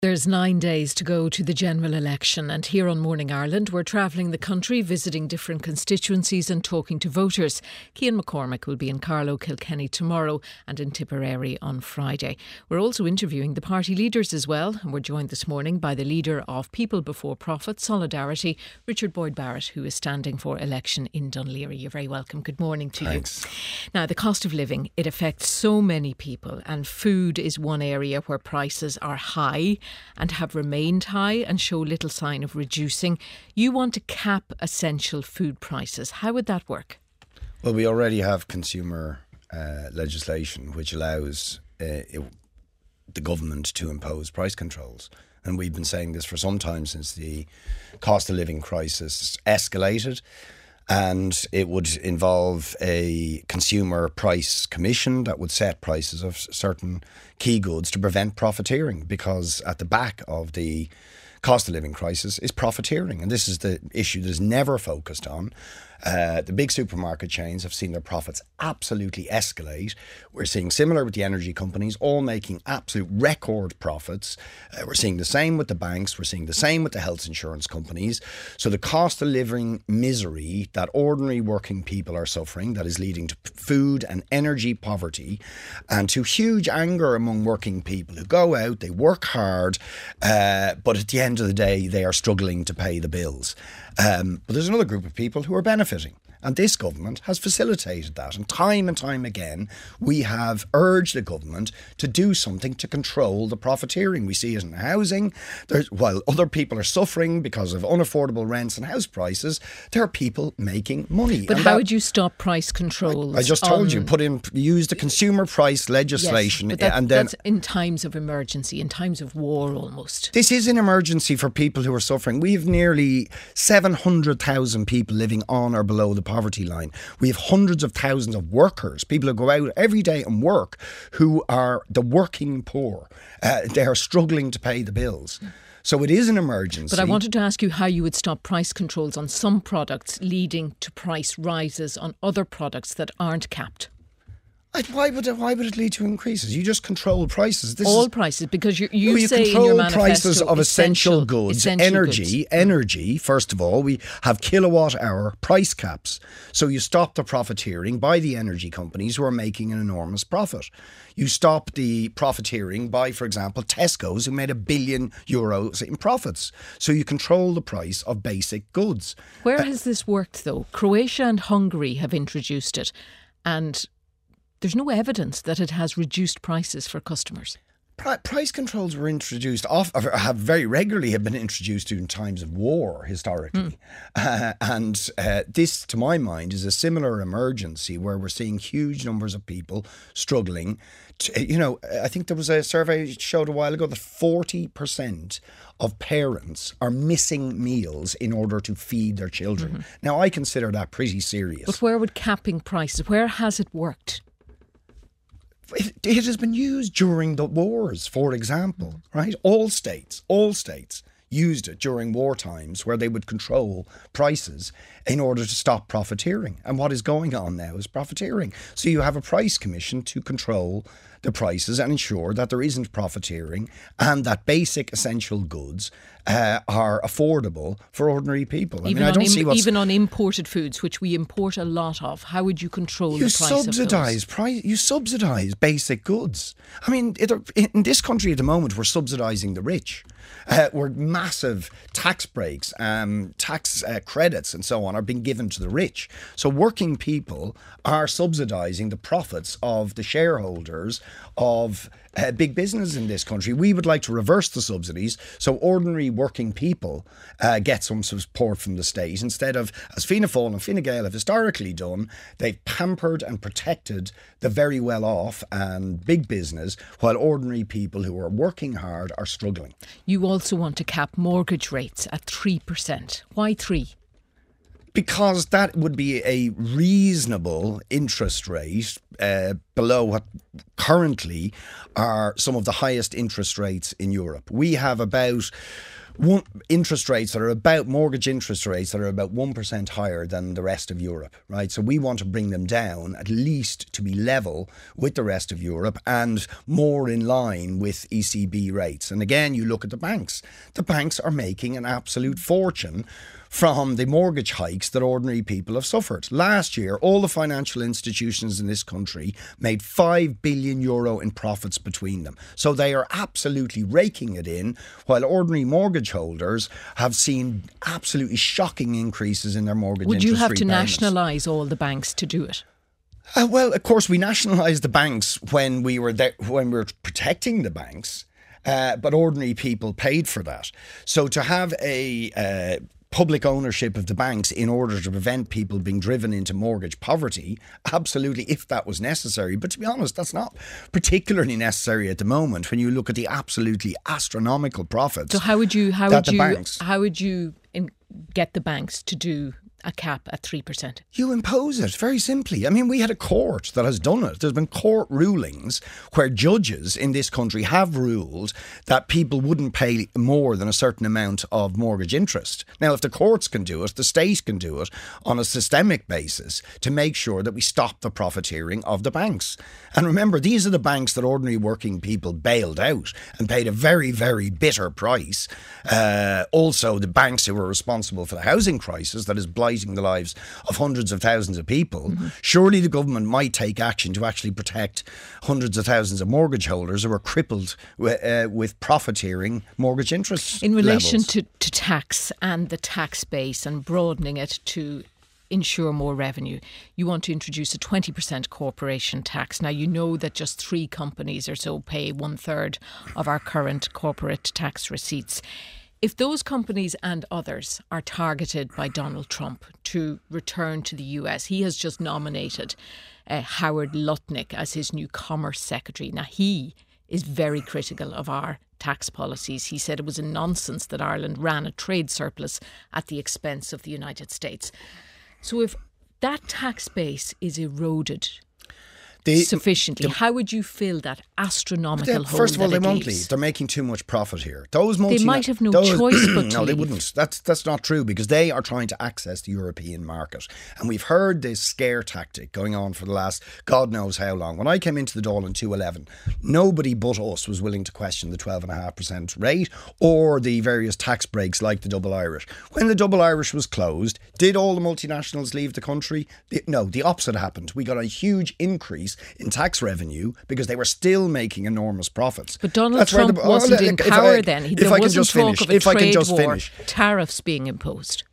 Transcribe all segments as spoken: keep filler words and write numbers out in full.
There's nine days to go to the general election, and here on Morning Ireland we're travelling the country, visiting different constituencies and talking to voters. Cian McCormick will be in Carlow, Kilkenny tomorrow and in Tipperary on Friday. We're also interviewing the party leaders as well, and we're joined this morning by the leader of People Before Profit, Solidarity, Richard Boyd-Barrett, who is standing for election in Dún Laoghaire. You're very welcome. Good morning to Thanks. you. Now, the cost of living, it affects so many people, and food is one area where prices are high and have remained high and show little sign of reducing. You want to cap essential food prices. How would that work? Well, we already have consumer uh, legislation which allows uh, it, the government to impose price controls. And we've been saying this for some time since the cost of living crisis escalated. And it would involve a consumer price commission that would set prices of certain key goods to prevent profiteering, because at the back of the cost of living crisis is profiteering. And this is the issue that is never focused on. Uh, the big supermarket chains have seen their profits absolutely escalate. We're seeing similar with the energy companies, all making absolute record profits. Uh, we're seeing the same with the banks. We're seeing the same with the health insurance companies. So the cost of living misery that ordinary working people are suffering, that is leading to food and energy poverty and to huge anger among working people who go out, they work hard, uh, but at the end of the day, they are struggling to pay the bills. Um, but there's another group of people who are benefiting. And this government has facilitated that. And time and time again, we have urged the government to do something to control the profiteering. We see it in housing. There's, while other people are suffering because of unaffordable rents and house prices, there are people making money. But and how that, would you stop price controls? I, I just told on, you, put in, use the consumer price legislation. Yes, but that, and then that's in times of emergency, in times of war almost. This is an emergency for people who are suffering. We have nearly seven hundred thousand people living on or below the poverty line. We have hundreds of thousands of workers, people who go out every day and work, who are the working poor. Uh, they are struggling to pay the bills. So it is an emergency. But I wanted to ask you how you would stop price controls on some products leading to price rises on other products that aren't capped. I, why would it, why would it lead to increases? You just control prices. This All is, prices, because you, you well, you say control in your manifesto, prices of essential, essential goods, essential energy, goods. energy. First of all, we have kilowatt hour price caps, so you stop the profiteering by the energy companies who are making an enormous profit. You stop the profiteering by, for example, Tesco's, who made a billion euros in profits. So you control the price of basic goods. Where uh, has this worked, though? Croatia and Hungary have introduced it, and there's no evidence that it has reduced prices for customers. Price controls were introduced, off, have very regularly have been introduced in times of war historically. Mm. Uh, and uh, this, to my mind, is a similar emergency where we're seeing huge numbers of people struggling. To, you know, I think there was a survey showed a while ago that forty percent of parents are missing meals in order to feed their children. Mm-hmm. Now, I consider that pretty serious. But where would capping prices, where has it worked? It, it has been used during the wars, for example, right? All states, all states used it during war times where they would control prices in order to stop profiteering. And what is going on now is profiteering. So you have a price commission to control the prices and ensure that there isn't profiteering and that basic essential goods uh, are affordable for ordinary people. I even mean, I don't on see Im- what's... even on imported foods, which we import a lot of, how would you control you the price subsidise of those? price. You subsidise basic goods. I mean, it, in this country at the moment, we're subsidising the rich. Uh, where massive tax breaks, um, tax uh, credits and so on are being given to the rich. So working people are subsidising the profits of the shareholders of uh, big business in this country. We would like to reverse the subsidies so ordinary working people uh, get some support from the state instead of, as Fianna Fáil and Fine Gael have historically done, they've pampered and protected the very well off and big business while ordinary people who are working hard are struggling. You also want to cap mortgage rates at three percent. Why three? Because that would be a reasonable interest rate uh, below what currently are some of the highest interest rates in Europe. We have about one, interest rates that are about, mortgage interest rates that are about one percent higher than the rest of Europe, right? So we want to bring them down at least to be level with the rest of Europe and more in line with E C B rates. And again, you look at the banks. The banks are making an absolute fortune from the mortgage hikes that ordinary people have suffered. Last year, all the financial institutions in this country made five billion euro in profits between them. So they are absolutely raking it in, while ordinary mortgage holders have seen absolutely shocking increases in their mortgage Would interest you have to repayments. nationalise all the banks to do it? Uh, well, of course, we nationalised the banks when we were there, when we were protecting the banks, uh, but ordinary people paid for that. So to have a uh, public ownership of the banks in order to prevent people being driven into mortgage poverty, absolutely, if that was necessary. But to be honest, that's not particularly necessary at the moment when you look at the absolutely astronomical profits. So how would you how that would you the banks, how would you in, get the banks to do a cap at three percent? You impose it very simply. I mean, we had a court that has done it. There's been court rulings where judges in this country have ruled that people wouldn't pay more than a certain amount of mortgage interest. Now, if the courts can do it, the state can do it on a systemic basis to make sure that we stop the profiteering of the banks. And remember, these are the banks that ordinary working people bailed out and paid a very, very bitter price. Uh, also, the banks who were responsible for the housing crisis that is blighting the lives of hundreds of thousands of people. Mm-hmm. Surely the government might take action to actually protect hundreds of thousands of mortgage holders who are crippled with, uh, with profiteering mortgage interest In relation levels. to, to tax and the tax base and broadening it to ensure more revenue, you want to introduce a twenty percent corporation tax. Now, you know that just three companies or so pay one third of our current corporate tax receipts. If those companies and others are targeted by Donald Trump to return to the U S, he has just nominated uh, Howard Lutnick as his new Commerce Secretary. Now, he is very critical of our tax policies. He said it was a nonsense that Ireland ran a trade surplus at the expense of the United States. So if that tax base is eroded The, sufficiently, the, how would you fill that astronomical hole? First of all, that they it won't leaves? leave. They're making too much profit here. Those multi- They might have no those, choice but to No, they leave. wouldn't. That's that's not true because they are trying to access the European market. And we've heard this scare tactic going on for the last God knows how long. When I came into the Dáil in two eleven, nobody but us was willing to question the twelve point five percent rate or the various tax breaks like the Double Irish. When the Double Irish was closed, did all the multinationals leave the country? The, no, the opposite happened. We got a huge increase in tax revenue. revenue because they were still making enormous profits. But Donald That's Trump the, oh, wasn't if in I- power then. He, if there I can wasn't just talk finish, of a if I can trade just war, finish. tariffs being imposed.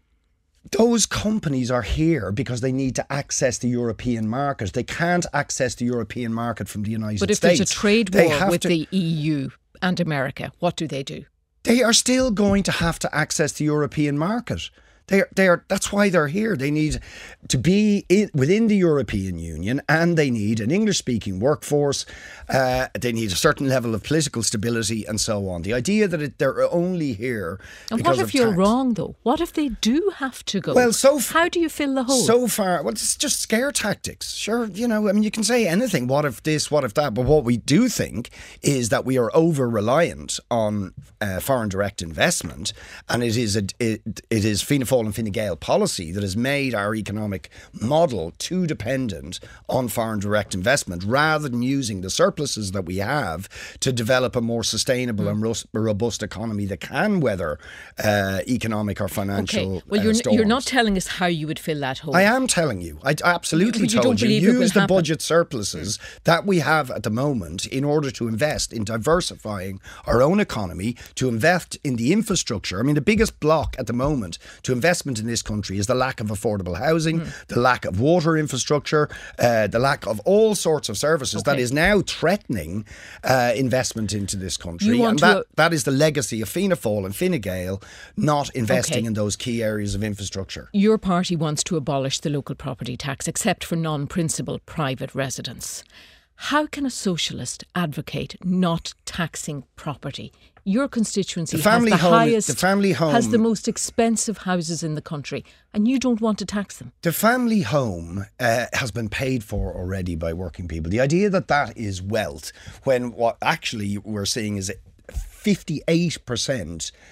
Those companies are here because they need to access the European market. They can't access the European market from the United States. But if there's a trade They war have with to- the E U and America, what do they do? They are still going to have to access the European market. They are, they are, that's why they're here. They need to be in, within the European Union, and they need an English-speaking workforce. Uh, they need a certain level of political stability and so on. The idea that it, they're only here And because what if of you're tax. wrong, though? What if they do have to go? Well, so f- how do you fill the hole? So far, well, it's just scare tactics. Sure, you know, I mean, you can say anything. What if this? What if that? But what we do think is that we are over-reliant on uh, foreign direct investment, and it is a it, it is Fianna Fáil and Fine Gael policy that has made our economic model too dependent on foreign direct investment, rather than using the surpluses that we have to develop a more sustainable mm. and ros- robust economy that can weather uh, economic or financial. Okay. Well, uh, you're storms. you're not telling us how you would fill that hole. I am telling you. I I absolutely But you told don't you. believe it will Use the happen. budget surpluses that we have at the moment in order to invest in diversifying our own economy, to invest in the infrastructure. I mean, the biggest block at the moment to investment in this country is the lack of affordable housing, mm. the lack of water infrastructure, uh, the lack of all sorts of services Okay. that is now threatening uh, investment into this country. You want and to- that, that is the legacy of Fianna Fáil and Fine Gael not investing Okay. in those key areas of infrastructure. Your party wants to abolish the local property tax, except for non-principal private residents. How can a socialist advocate not taxing property? Your constituency The family has the home- highest, the family home- has the most expensive houses in the country, and you don't want to tax them. The family home uh, has been paid for already by working people. The idea that that is wealth, when what actually we're seeing is fifty-eight percent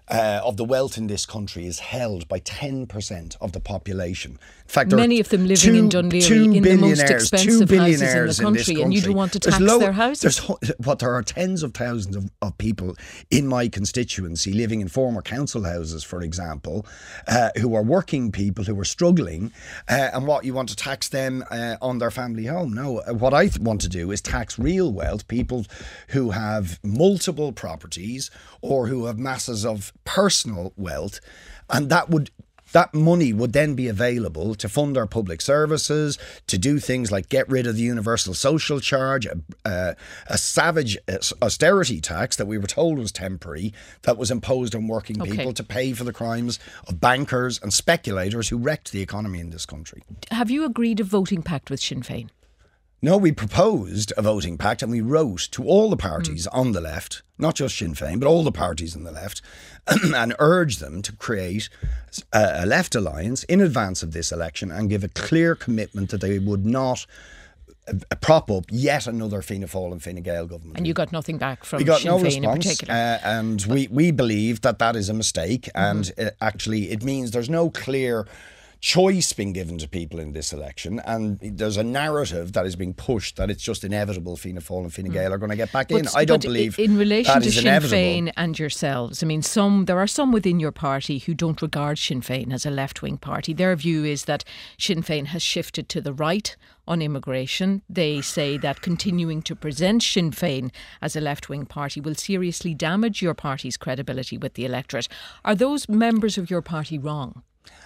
uh, of the wealth in this country is held by ten percent of the population. In fact, there many are of them living two, in Dún Laoghaire in the most expensive houses in the country, and you don't want to tax lo- their houses. There's, but there are tens of thousands of, of people in my constituency living in former council houses, for example, uh, who are working people who are struggling, uh, and what you want to tax them uh, on their family home. No, what I th- want to do is tax real wealth, people who have multiple properties or who have masses of personal wealth, and that would that money would then be available to fund our public services, to do things like get rid of the universal social charge, a, a, a savage austerity tax that we were told was temporary, that was imposed on working okay. people to pay for the crimes of bankers and speculators who wrecked the economy in this country. Have you agreed a voting pact with Sinn Féin? No, we proposed a voting pact and we wrote to all the parties mm. on the left, not just Sinn Féin, but all the parties on the left, and urged them to create a, a left alliance in advance of this election and give a clear commitment that they would not uh, prop up yet another Fianna Fáil and Fine Gael government. And you got nothing back from we got Sinn no Féin response, in particular. Uh, and we, we believe that that is a mistake, and mm-hmm. it, actually it means there's no clear choice being given to people in this election, and there's a narrative that is being pushed that it's just inevitable Fianna Fáil and Fine Gael are going to get back but, in. I don't but believe in relation that to is Sinn inevitable. Féin and yourselves, I mean, some there are some within your party who don't regard Sinn Féin as a left-wing party. Their view is that Sinn Féin has shifted to the right on immigration. They say that continuing to present Sinn Féin as a left-wing party will seriously damage your party's credibility with the electorate. Are those members of your party wrong?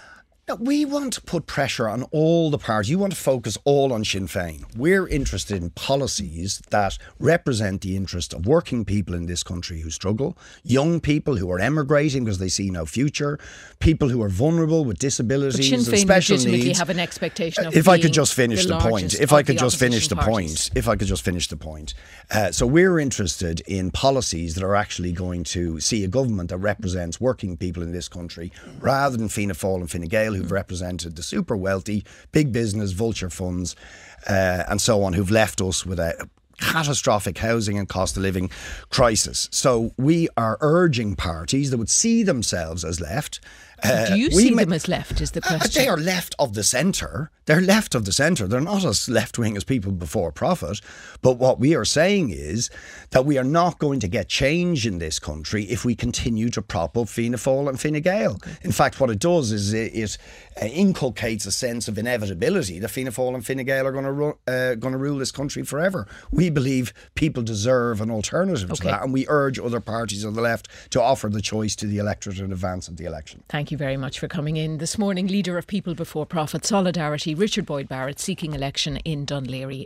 We want to put pressure on all the parties. You want to focus all on Sinn Féin. We're interested in policies that represent the interest of working people in this country who struggle, young people who are emigrating because they see no future, people who are vulnerable with disabilities but Sinn and Féin special legitimately needs. have an expectation of if being I could just finish the, the point. If I could just finish the parties. point. If I could just finish the point. Uh, so we're interested in policies that are actually going to see a government that represents working people in this country rather than Fianna Fáil and Fine Gael who've mm. represented the super wealthy, big business, vulture funds uh, and so on, who've left us with a catastrophic housing and cost of living crisis. So we are urging parties that would see themselves as left. Uh, Do you see ma- them as left is the question? Uh, they are left of the centre. They're left of the centre. They're not as left-wing as people before profit. But what we are saying is that we are not going to get change in this country if we continue to prop up Fianna Fáil and Fine Gael. Okay. In fact, what it does is it, it uh, inculcates a sense of inevitability that Fianna Fáil and Fine Gael are going to ru- uh, going to rule this country forever. We believe people deserve an alternative okay. to that, and we urge other parties on the left to offer the choice to the electorate in advance of the election. Thank you very much for coming in this morning. Leader of People Before Profit Solidarity, Richard Boyd Barrett, seeking election in Dún Laoghaire.